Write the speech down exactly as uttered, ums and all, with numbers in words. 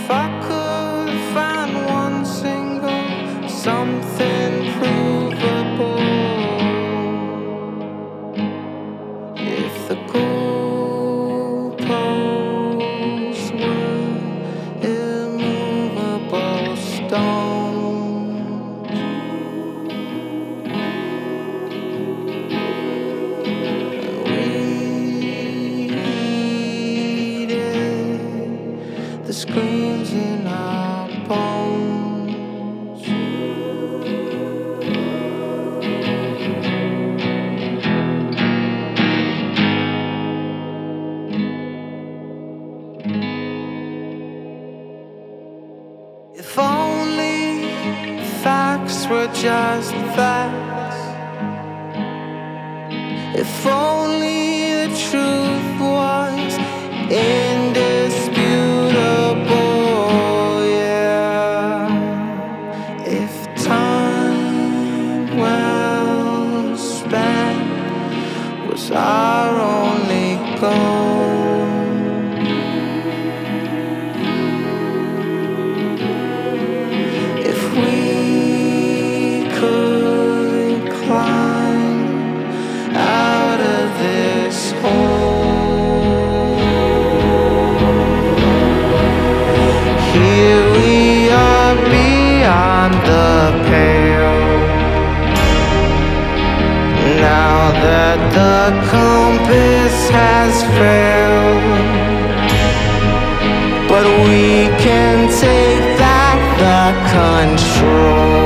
If I could find one single something provable, if the goalposts were immovable stones, we heeded the screams in our bones. If only facts were just facts. If only the truth was indisputable, yeah. If time well spent was our only goal, if we could climb out of this hole, here we are beyond the pale. Now that the compass has failed, but we can take back the control.